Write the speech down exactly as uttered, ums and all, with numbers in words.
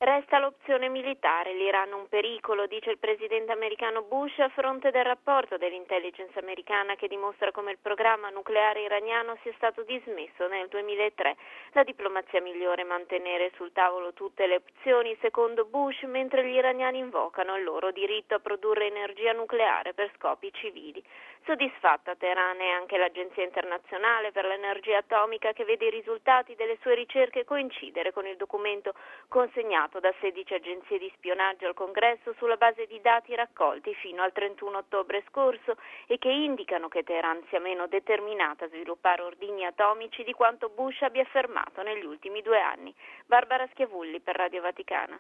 Resta l'opzione militare, l'Iran un pericolo, dice il presidente americano Bush a fronte del rapporto dell'intelligence americana che dimostra come il programma nucleare iraniano sia stato dismesso nel duemilatré. La diplomazia migliore è mantenere sul tavolo tutte le opzioni, secondo Bush, mentre gli iraniani invocano il loro diritto a produrre energia nucleare per scopi civili. Soddisfatta Teheran è anche l'Agenzia internazionale per l'energia atomica che vede i risultati delle sue ricerche coincidere con il documento consegnato da sedici agenzie di spionaggio al Congresso sulla base di dati raccolti fino al trentuno ottobre scorso e che indicano che Teheran sia meno determinata a sviluppare ordigni atomici di quanto Bush abbia affermato negli ultimi due anni. Barbara Schiavulli per Radio Vaticana.